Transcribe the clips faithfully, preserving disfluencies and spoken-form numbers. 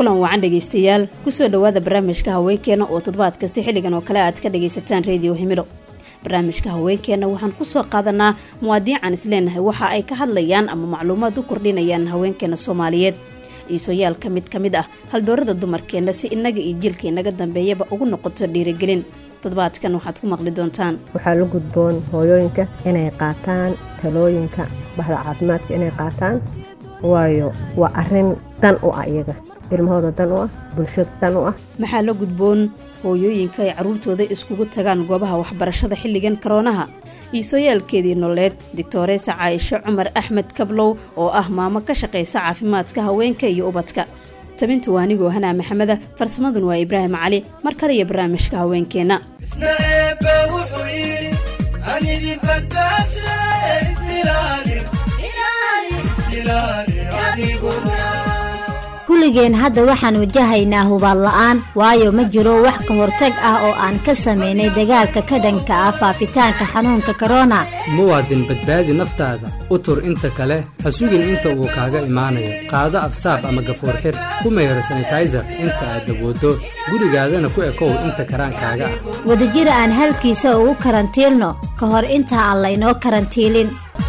kulan wacan dhageystayaal kusoo dhawaada barnaamijka haweenkeena oo toddobaad kasta xilligan oo kale aad ka dhageysataan radio Himilo. barnaamijka haweenkeena waxaan kusoo qaadanaa muwaadiican isleenahay waxa ay ka hadlayaan ama macluumaad u kordhinayaan haweenkeena Soomaaliyeed iisoyaal ka mid ka mid ah haldoorada dumarkeena si inaga iyo jilkeena dambeeyaba ugu noqoto dhiirigelin. toddobaadkan waxaad ku maqli doontaan waxaa la gudboon hooyooyinka inay qaataan talooyinka bahda caafimaadka inay qaataan waayo waa arrin dan u ah iyaga ilmahooda dan u ah bulshada dan u ah. maxaa la gudboon hooyooyinka ay caruurtooda iskugu tagaan goobaha waxbarashada xilligan koroonaha iisoyaalkeedii nololeed Doctoresa Caaisha Cumar Axmed Kablow oo ah maamo ka shaqeysa caafimaadka haweenka iyo ubadka. tabintu waa anigoo Hanaa Maxameda, farsamaduna waa Ibraahim Cali. mar kale iyo barnaamijka haweenkeena. kulligeen hadda waxaan wajahaynaa hubaal la'aan waayo ma jiro wax ka hortag ah oo aan ka sameynay dagaalka ka dhanka ah faafitaanka xanuunka corona. muwaadin badbaadi naftaada u tur inta kale ha sugin inta uu kaaga imaanayo qaado afsaab ama gafoor xir ku meeyro sanitizer inta aad dawoodo gurigaadana ku ekow inta karaankaaga ah wadajir aan halkiisa ugu karantiilno ka hor inta aan laynoo karantiilin.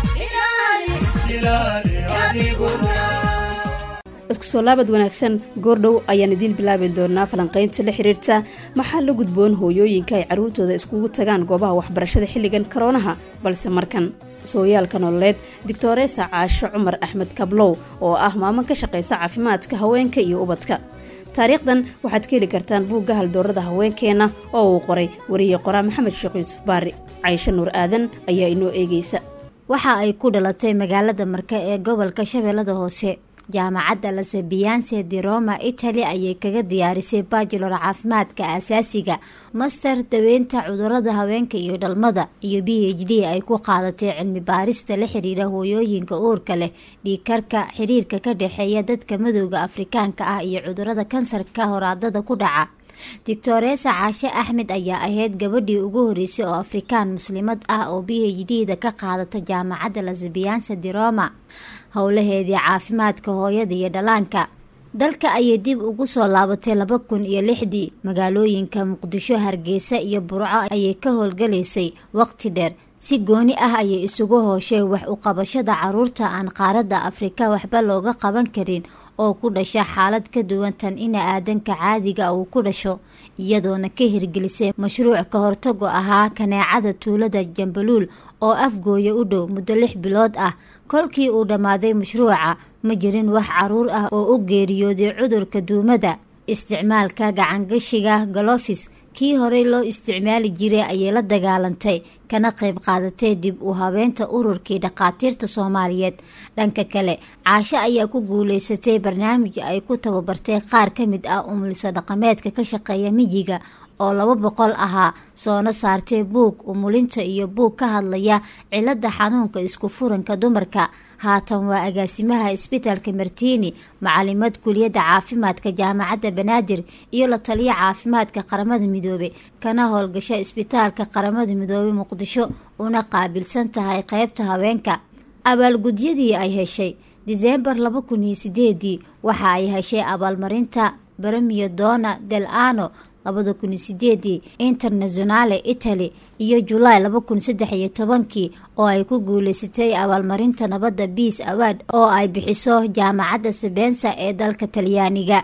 isku soo laabad wanaagsan goordhow ayaan idin bilaabi doonaa falanqaynta la xiriirta maxaa la gudboon hooyooyinka ay caruurtooda iskugu tagaan goobaha waxbarashada xilligan koroonaha. balse markan sooyaalka nololeed Doctoresa Caaisha Cumar Axmed Kablow oo ah maamo ka shaqeysa caafimaadka haweenka iyo ubadka. taariikhdan waxaad ka heli kartaan buugga haldoorada haweenkeena oo uu qoray wariye qoraa Maxamed Sheekh Yuusuf Baari. Caaisha Nuur Aadan ayaa inoo eegaysa. waxa ay ku dhalatay magaalada Marka ee gobolka Shabeellada Hoose. jaamacadda La Sapienza di Roma Italy ayay kaga diyaarisay bachelor caafimaadka asaasiga, master daweynta cudurrada haweenka iyo dhalmada iyo B H D ay ku qaadatay cilmi baarista la xiriira hooyooyinka uurka leh, dhiigkarka, xiriirka ka dhexeeya dadka madowga Afrikaanka ah iyo cudurrada kansarka horaadada ku dhaca. Doctoresa Caaisha Axmed ayaa ahayd gabadhii ugu horeysay oo Afrikaan muslimad ah oo B H D-da ka qaadata jaamacadda La Sapienza di Roma. howlaheedii caafimaadka hooyada iyo dhalaanka dalka ayay dib ugu soo laabatay laba kun iyo lixdii. magaalooyinka Muqdisho, Hargeysa iyo Burco ayay ka howlgalaysay waqti dheer. si gooni ah ayay isugu hooshay wax u qabashada caruurta aan qaaradda Afrika waxba looga qaban karin oo ku dhasha xaalad ka duwan tan in aadanka caadiga uu ku dhasho, iyadoona ka hirgelisay mashruuc ka hortago ahaa kaneecada tuulada Jambaluul oo afgooya u dhow muddo lix bilood ah. kolkii uu dhammaaday mashruuca ma jirin wax caruur ah oo u geeriyooday cudurka duumada. isticmaalka gacangashiga galofis kii horey loo isticmaali jiray ayay la dagaalantay kana qayb qaadatay dib u habeenta ururkii dhaqaatiirta Soomaaliyeed. dhanka kale Caaisha ayaa ku guuleysatay barnaamij ay ku tababartay qaar ka mid ah umuliso dhaqameedka ka shaqeeya miyiga oo laba boqol ahaa, soona saartay buug umulinta iyo buug ka hadlaya cilada xanuunka isku furanka dumarka. haatan waa agaasimaha isbitaalka Martini, macalimad kuliyadda caafimaadka jaamacadda Banaadir iyo la taliya caafimaadka qaramada midoobe kana howlgasha isbitaalka qaramada midoobe Muqdisho una qaabilsan tahay qaybta haweenka. abaalgudyadii ay heshay December laba kun iyo sideed waxa ay heshay abaalmarinta Premio Donna dell'Anno labada kun iyo sideed Internazionale Italy iyo July laba kun saddex iyo toban oo ay ku guuleysatay abaalmarinta nabadda Peace Award oo ay bixiso jaamacadda Sapienza ee dalka Talyaaniga.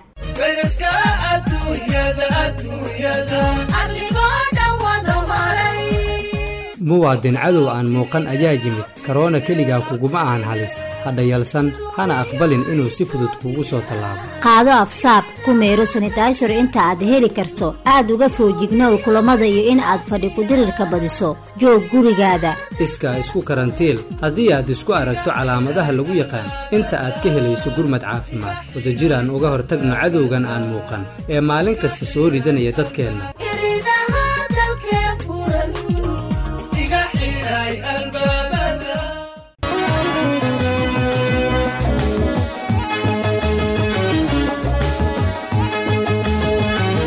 muwaadin cadow aan muuqan ayaa yimid. corona keligaa kuguma ahan halis. hadha yalsan hana aqbalin inuu si fudud kugu soo tallaabo. qaado afsaab ku meero sanitizer inta aad heli karto. aad uga foojignow kulamada iyo in aad fadhi ku dirirka badiso. joog gurigaada. iskaa isku karantiil haddii aad isku aragto calaamadaha lagu yaqaan inta aad ka helayso gurmad caafimaad. wadajiraan uga hortagno cadowgan aan muuqan ee maalin kasta soo ridanaya dadkeenna.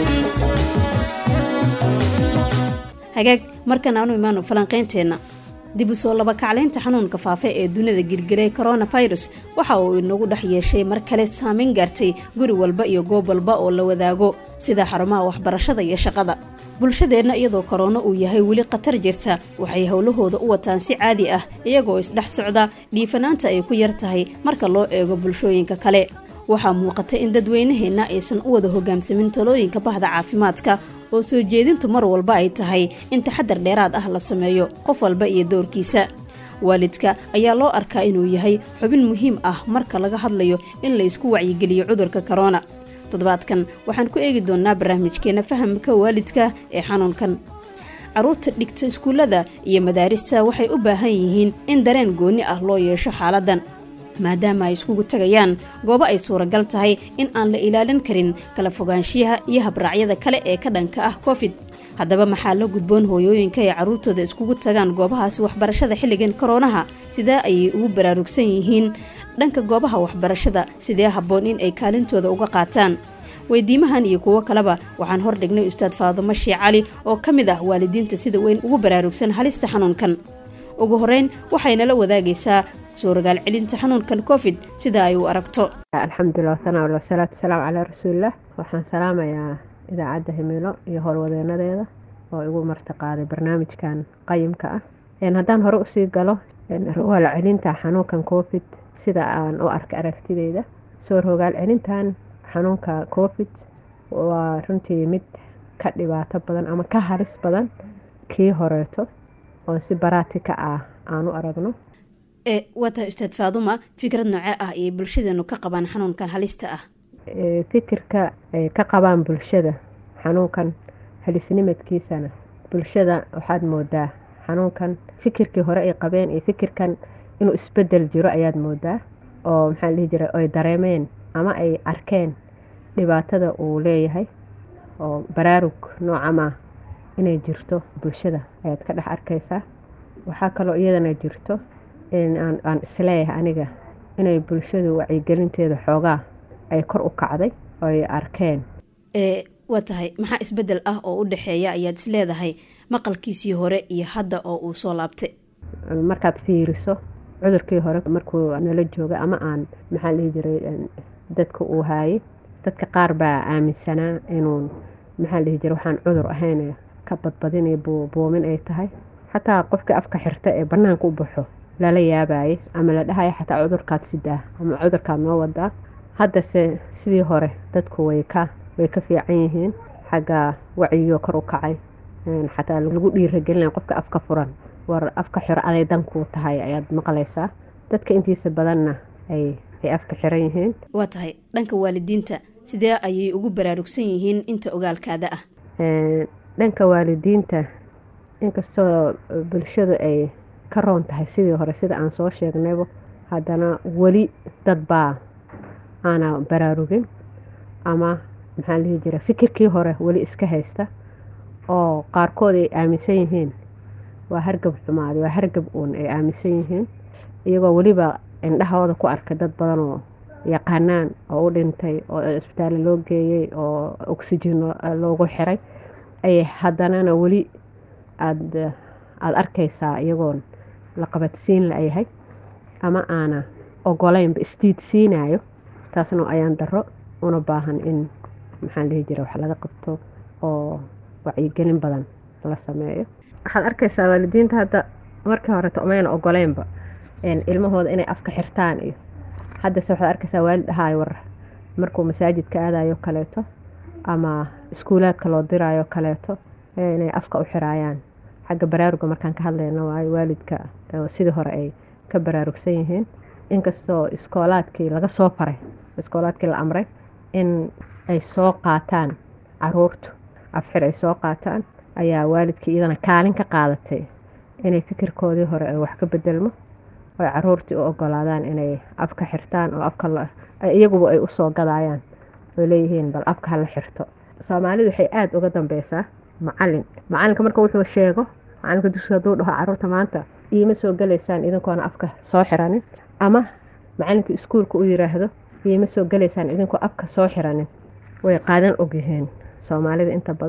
hagaag markan aanu imaano falanqaynteena. dib u soo laba kaclaynta xanuunka faafa ee dunida gilgilay coronavirus waxa uu inagu dhex yeeshay mar kale saameyn gaartay guri walba iyo goob walba oo la wadaago sida xarumaha waxbarashada iyo shaqada. bulshadeenna iyadoo korona uu yahay weli khatar jirta waxay howlahooda u wataan si caadi ah iyagoo isdhex socda dhiifanaanta ay ku yar tahay marka loo eego bulshooyinka kale. waxaa muuqata in dadweynaheenna aysan u wada hogaamsamin talooyinka bahda caafimaadka oo soo jeedintu mar walba ay tahay in taxadar dheeraad ah la sameeyo qof walba iyo doorkiisa. waalidka ayaa loo arkaa inuu yahay xubin muhiim ah marka laga hadlayo in la isku wacyigeliyo cudurka corona. toddobaadkan waxaan ku eegi doonaa barnaamijkeena fahamka waalidka ee xanuunkan. caruurta dhigta iskuullada iyo madaarista waxay u baahan yihiin in dareen gooni ah loo yeesho xaaladan maadaama ay iskugu tagayaan goobo ay suuragal tahay in aan la ilaalin karin kala fogaanshiyaha iyo habraacyada kale ee ka dhanka ah covid. haddaba maxaa la gudboon hooyooyinka ay carruurtooda iskugu tagaan goobahaasi waxbarashada xilligan koronaha? sidee ayay ugu baraarugsan yihiin dhanka goobaha waxbarashada? sidee habboon in ay kaalintooda uga qaataan? weydiimahan iyo kuwo kaleba waxaan hor dhignay ustaad Faadumo Sheekh Cali oo ka mid ah waalidiinta sida weyn ugu baraarugsan halista xanuunkan. ugu horeyn waxayna la wadaagaysaa suuragal celinta xanuunkan covid sida ay u aragto. alxamdulilah wa salaatu wasalaamu calaa rasuulillah. waxaan salaamayaa idaacadda Himilo iyo howlwadeenadeeda oo igu martaqaaday barnaamijkan qayimka ah. haddaan hore usii galo suuragal celinta xanuunkan covid sida aan u arka aragtideyda, suuragal celintan xanuunka covid waa runtii mid ka dhibaato badan ama ka halis badan kii horeeto oo si baraatika ah aan u aragno. ee wata ustaad Faadumo, fikrad nooce ah ay bulshadeenu ka qabaan xanuunkan halista ah? ee fikirka ay ka qabaan bulshada xanuunkan halisnimadkiisana bulshada waxaad moodaa xanuunkan fikirkii hore ay qabeen iyo fikirkan inuu isbedel jiro ayaad moodaa oo maxaa la dhihi jiray ay dareemeen ama ay arkeen dhibaatada uu leeyahay oo baraarug noocama inay jirto bulshada ayaad ka dhex arkaysaa. waxaa kaloo iyadana jirto in aan, aan isleeyahay aniga inay bulshadu wacyigelinteeda xoogaa ay kor u kacday oo ay arkeen. ee waa tahay maxaa isbedel ah oo u dhexeeya ayaad isleedahay maqalkiisii hore iyo hadda oo uu soo laabtay? markaad fiiriso cudurkii hore markuu nala jooga ama aan maxaa la dhihi jiray dadka uu haayay, dadka qaar baa aaminsanaa inuu maxaa la dhihi jiray waxaan cudur ahayn ka badbadinaya buumin ay tahay. xataa qofka afka xirta ee banaanka u baxo lala yaabayay ama la dhahayo xataa cudurkaad sidaa ama cudurkaad noo wadaa. haddase sidii hore dadku way ka way ka fiican yihiin xagga wacyiga kor u kacay. xataa lagu dhiirigelinayo qofka afka furan war afka xiro aday danku tahay ayaad maqlaysaa. dadka intiisa badanna ay ay afka xiran yihiin. waa tahay dhanka waalidiinta sidee ayay ugu baraarugsan yihiin inta ogaalkaada ah? dhanka waalidiinta inkastoo bulshadu ay ka roon tahay sidii hore sida aan soo sheegnayba, haddana weli dad baa aana baraarugin ama maxaa la dhihi jiray fikirkii hore weli iska haysta oo qaarkood ay aaminsan yihiin waa hargab xumaaday, waa hargab uun ay aaminsan yihiin iyagoo weliba indhahooda ku arkay dad badan oo yaqaanaan oo u dhintay oo isbitaal loo geeyey oo oxygen loogu xiray ay haddanana weli aad aad arkaysaa iyagoon la qabadsiin la yahay ama aana ogoleynba isdiidsiinayo. taasna ayaan daro una baahan in maxaa la dhihi jiray wax laga qabto oo wacyigelin badan la sameeyo. waxaad arkaysaa waalidiinta hadda markii hore umayna ogoleynba ilmahooda inay afka xirtaan iyo haddase waxaad arkaysaa waalid dhahayo war markuu masaajidka aadayo kaleeto ama iskuulaadka loo dirayo kaleeto inay afka u xiraayaan. xagga baraaruga markaan ka hadlayno waayo waalidka sidii hore ay ka baraarugsan yihiin. inkastoo iskoolaadkii laga soo faray iskoolaadkii la amray in ay soo qaataan caruurtu afxir ay soo qaataan, ayaa waalidkii iyadana kaalin ka qaadatay inay fikirkoodii hore ay wax ka bedelmo oo caruurtii u ogolaadaan inay afka xirtaan oo afka iyaguba ay usoo gadayaan oo leeyihiin bal afka hala xirto. soomaalidu waxay aada uga dambeysaa macalin macalinka marka wuxuu sheego, macalinka dugsiga hadduu dhaho caruurta maanta iima soo galaysaan idinkoona afka soo xiranin, ama macalinka iskuulka u yiraahdo iima soo galaysaan idinkoo afka soo xiranin, way qaadan ogyihiin soomaalida inta badan.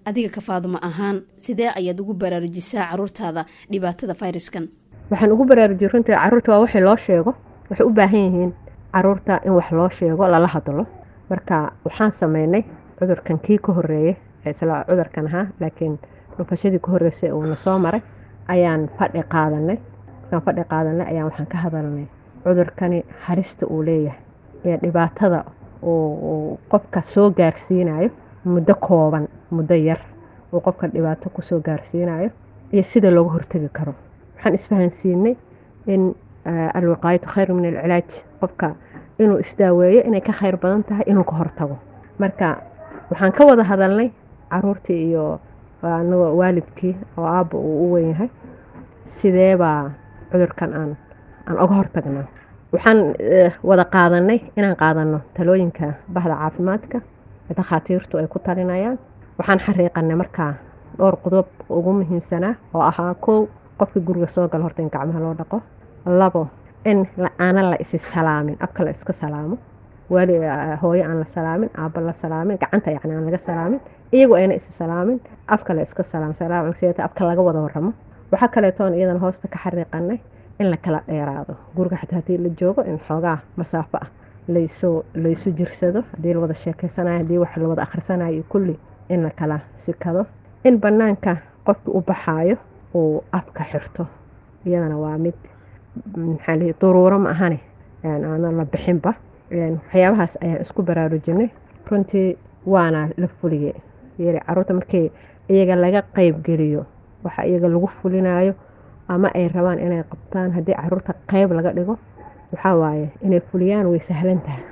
adiga ka Faadumo ahaan sidee ayaad ugu baraarujisaa caruurtaada dhibaatada fayraskan? waxaan ugu baraarujiyay runtii caruurta waa wixii loo sheego, waxay u baahan yihiin caruurta in wax loo sheego lala hadlo. marka waxaan sameynay cudurkan kii ka horeeyay isla cudurkan ahaa, laakiin dhufashadii ka horeysay oo na soo maray ayaan fadhi qaadanay. markaan fadhi qaadanay ayaan waxaan ka hadalnay cudurkani halista uu leeyahay ee dhibaatada oo qofka soo gaarsiinayo muddo kooban, muddo yar oo qofka dhibaato ku soo gaarsiinayo iyo sida looga hortagi karo. waxaan isfahansiinay in alwiqaayatu khayru min alcilaaj, qofka inuu isdaaweeyo inay ka khayr badan tahay inuu ka hortago. marka waxaan ka wada hadalnay caruurtii iyo anagoo waalidkii oo aabba uu u weyn yahay sidee baa cudurkan aan aan uga hortagnaa. waxaan wada qaadanay inaan qaadano talooyinka bahda caafimaadka ee dhakhaatiirtu ay ku talinayaan. waxaan xariiqanay markaa dhowr qodob ugu muhiimsanaa oo ahaa kow, qofka guriga soo gala horta in gacmaha loo dhaqo. labo, in aanan la isi salaamin, afka la iska salaamo, wali hooyo aan la salaamin, aabba la salaamin, gacanta yacni aan laga salaamin, iyagu ayna isi salaamin, afka la iska salaam salaam cunsiyeeta afka laga wada warramo. waxaa kaleetoon iyadana hoosta ka xariiqanay in la kala dheeraado guriga xataa haddii la joogo in xoogaa masaafo ah laysu laysu jirsado, haddii la wada sheekeysanayo, haddii wax la wada akhrisanayo kulli in la kala sikado. in bannaanka qofki u baxaayo uu afka xirto iyadana waa mid maxaa lihi daruuro ma ahane aanan la bixinba. waxyaabahaas ayaan isku baraarujinay runtii waana la fuliyey. yiri caruurta markii iyaga laga qayb geliyo waxa iyaga lagu fulinayo ama ay rabaan inay qabtaan, haddii caruurta qayb laga dhigo waxaa waaye inay fuliyaan way sahlan tahay.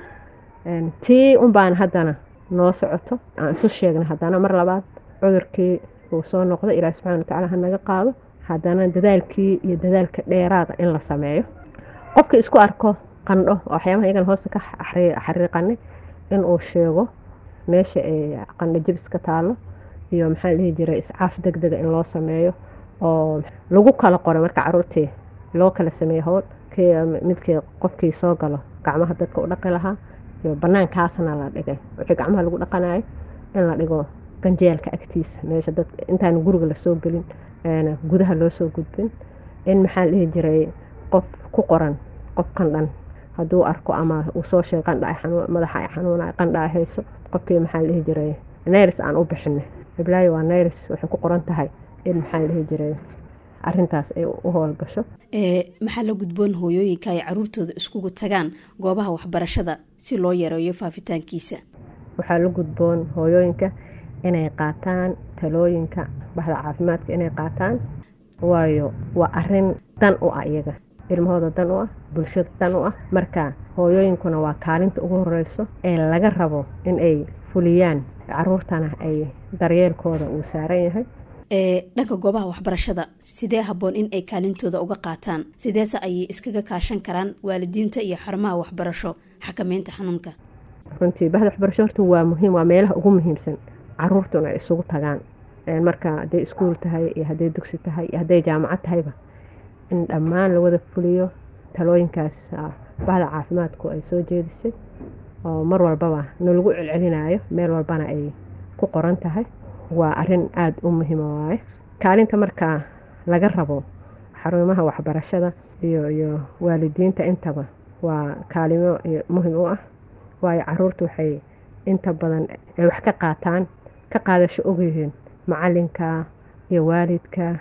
tii un baan haddana noo socoto aan isu sheegnay haddana mar labaad cudurkii uu soo noqdo, ilaahi subxaana watacaala ha naga qaado. haddana dadaalkii iyo dadaalka dheeraada in la sameeyo. qofka isku arko qandho oo waxyaabaha iyagan hoosta ka xariiqanay inuu sheego meesha ay qandho jabis ka taalo iyo maxaa la dhihi jiray iscaaf degdega in loo sameeyo oo lagu kala qoro marka caruurtii loo kala sameeyo howl midkii qofkii soo galo gacmaha dadka u dhaqi lahaa iyo bannaankaasna la dhigay wixii gacmaha lagu dhaqanayo in la dhigo ganjeelka agtiisa meesha dad intaan guriga la soo gelin gudaha loo soo gudbin. in maxaa la dhihi jiray qof ku qoran qof qandhan hadduu arko ama uu soo sheego qandha madaxa ay xanuunay qandha ay hayso, qofkii maxaa la dhihi jiray nairis aan u bixinay iblaayo waa nairis waxay ku qoran tahay in maxaa la dhihi jiray arrintaas ay u howlgasho. maxaa la gudboon hooyooyinka ay caruurtooda iskugu tagaan goobaha waxbarashada si loo yareeyo faafitaankiisa? waxaa la gudboon hooyooyinka inay qaataan talooyinka bahda caafimaadka inay qaataan, waayo waa arrin dan u ah iyaga, ilmahooda dan u ah, bulshada dan u ah. marka hooyooyinkuna waa kaalinta ugu horeyso ee laga rabo in ay fuliyaan, caruurtana ay daryeelkooda uu saaran yahay. dhanka goobaha waxbarashada sidee habboon in ay kaalintooda uga qaataan? sideese ayay iskaga kaashan karaan waalidiinta iyo xarumaha waxbarasho xakameynta xanuunka? runtii bahda waxbarasho horta waa muhiim, waa meelaha ugu muhiimsan caruurtuna ay isugu tagaan. marka hadday iskuul tahay iyo hadday dugsi tahay iyo hadday jaamacad tahayba in dhammaan la wada fuliyo talooyinkaas bahda caafimaadku ay soo jeedisay oo mar walbaba nalagu celcelinayo, meel walbana ay ku qoran tahay. waa arrin aada u muhiima waaye. kaalinta markaa laga rabo xarumaha waxbarashada iyo iyo waalidiinta intaba waa kaalimo muhiim u ah, waayo caruurtu waxay inta badan ay wax ka qaataan ka qaadasho ogyihiin macalinka iyo waalidka.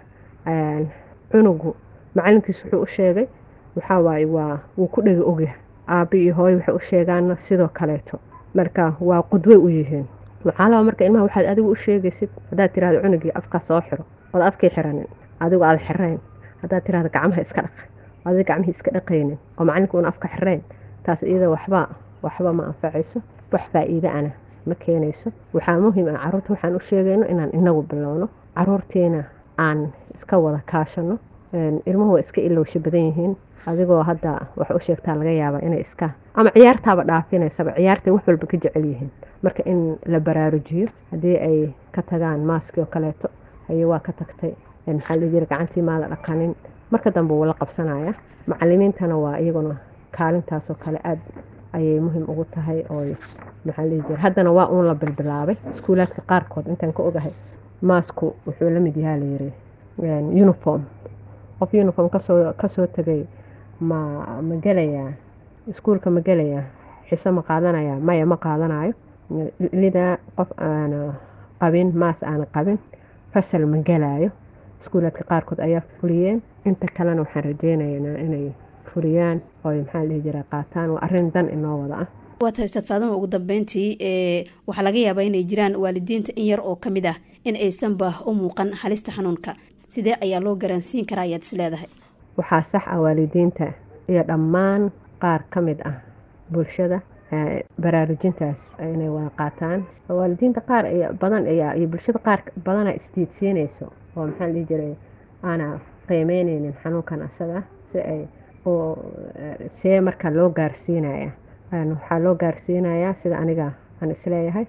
cunugu macalinkiis wuxuu u sheegay waxaa waaye waa wuu ku dhegi ogyahay, aabbi iyo hooyo waxay u sheegaana sidoo kaleeto. marka waa qudway u yihiin. waxaa laba marka ilmaha waxaad adigu u sheegaysid, haddaad tiraahdo cunugii afkaa soo xiro ood afkii xiranin adigu aad xirayn, haddaad tiraahdo gacmaha iska dhaq adiga gacmihii iska dhaqaynin oo macalinka una afka xirayn, taas iyada waxba waxba ma anfacayso, wax faa'iido ana ma keenayso. waxaa muhiim ah caruurta waxaan u sheegayno inaan inagu bilowno, caruurtiina aan iska wada kaashano. ilmuhu waa iska ilowsho badan yihiin, adigoo hadda wax u sheegtaa laga yaabaa inay iska ama ciyaartaaba dhaafinaysaba, ciyaartay wax walba ka jecel yihiin. marka in la baraarujiyo haddii ay ka tagaan maaskii oo kaleeto ayay waa ka tagtay maxaa la jira gacantii maada dhaqanin, marka dambe wuu la qabsanaya. macalimiintana waa iyaguna kaalintaasoo kale aad ayay muhiim ugu tahay oo maxaa la dhihi jiray haddana waa uun la bilbilaabay iskuulaadka qaarkood intaan ka ogahay maasku wuxuu la mid yahaa layiri uniform qof uniform kasoo kasoo tagay ma ma gelayaa iskuulka ma gelayaa xiise ma qaadanayaa maya ma qaadanayo lidaa qof aan qabin maas aan qabin fasal ma gelayo iskuulaadka qaarkood ayaa fuliyeen inta kalena waxaan rajeynaynaa inay fuliyaan oo maxaa la dhihi jiray qaataan waa arrin dan inoo wada ah waa tahay Ustaad Faadimo ugu dambeyntii ee waxa laga yaabaa inay jiraan waalidiinta in yar oo kamid ah in aysan ba u muuqan halista xanuunka sidee ayaa loo garansiin karaa ayaad is leedahay waxaa sax ah waalidiinta iyo dhammaan qaar ka mid ah bulshada baraarujintaas inay wada qaataan waalidiinta qaar badan iyo bulshada qaar badana isdiidsiinayso oo maxaa la dhihi jiray aana qiimeynaynin xanuunkan asaga si ay oo see marka loo gaarsiinaya waxaa loo gaarsiinayaa sida aniga aan isleeyahay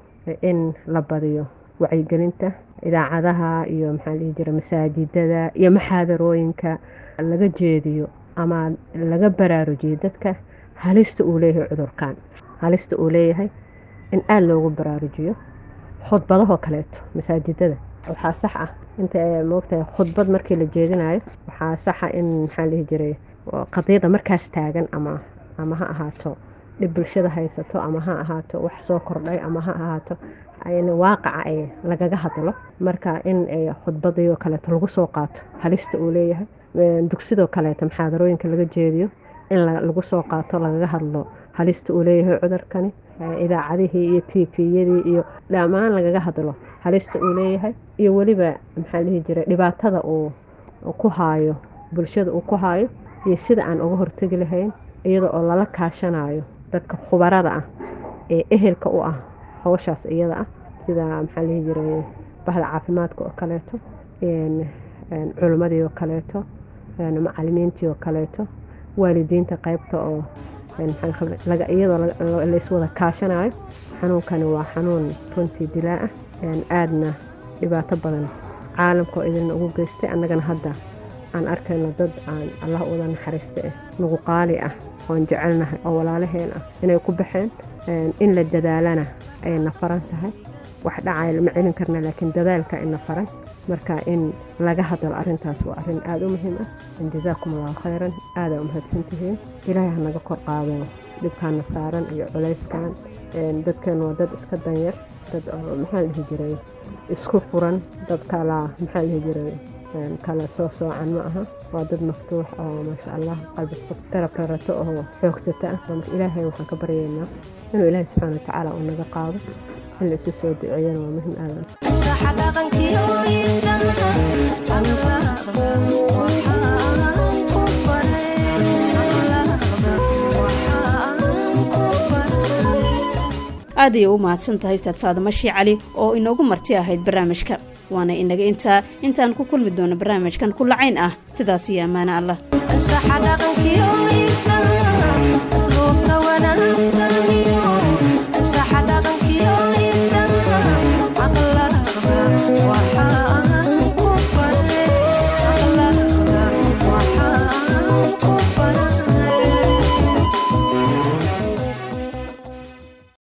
in la badiyo wacyigelinta idaacadaha iyo maxaa la dhihi jiray masaajidada iyo maxaadarooyinka laga jeediyo ama laga baraarujiyo dadka halista uu leeyahay cudurkan halista uu leeyahay in aada loogu baraarujiyo khudbadahoo kaleeto masaajidada waxaa sax ah inta moogtahay khudbad markii la jeedinayo waxaa saxa in maxaa la dhihi jiray qadiyada markaas taagan ama ama ha ahaato dhib bulshada haysato ama ha ahaato wax soo kordhay ama ha ahaato in waaqaca ay lagaga hadlo marka in ay khudbadii oo kaleeto lagu soo qaato halista uu leeyahay dugsidoo kaleeto maxaadarooyinka laga jeediyo in lagu soo qaato lagaga hadlo halista uu leeyahay cudurkani idaacadihii iyo tviyadii iyo dhammaan lagaga hadlo halista uu leeyahay iyo weliba maxaa dhihi jiray dhibaatada uu ku haayo bulshada uu ku haayo iyo sida aan uga hortegi lahayn iyada oo lala kaashanayo dadka khubarada ah ee ehelka u ah hawshaas iyada ah sida maxaa dhihi jiray bahda caafimaadka oo kaleeto culimadii oo kaleeto macallimiintii oo kaleeto waalidiinta qaybta oo iyadoo layswada kaashanayo xanuunkani waa xanuun runtii dilaa ah aadna dhibaato badan caalamka oo idilna ugu geystay annagana hadda aan arkayno dad aan allah uda naxariista ah nagu qaali ah oon jecelnahay oo walaalaheen ah inay ku baxeen in la dadaalana ayna faran tahay wax dhacay lama celin karna laakiin dadaalka ina faran marka in laga hadlo arrintaas waa arrin aada u muhiim ah jazaakum allahu khayran aada u mahadsantihiin ilaahay ha naga kor qaado dhibkaana saaran iyo culayskan dadkan waa dad iska danyar dad maxaa la dhihi jiray isku furan dad kala maxaa la dhihi jiray kala soo soocan ma aha waa dad maftuux oo maasha allah qalbi taraf rarato oo xoogsata ah ilaahay waxaan ka baryaynaa inuu ilaahay subxaana wa tacaala uu naga qaado in la isu soo duceeyana waa muhiim aadan aad ayay u mahadsan tahay Ustaad Faadimo Sheekh Cali oo inoogu marti ahayd barnaamijka waana inaga intaa intaan ku kulmi doono barnaamijkan ku lacayn ah sidaas iyo amaana Allah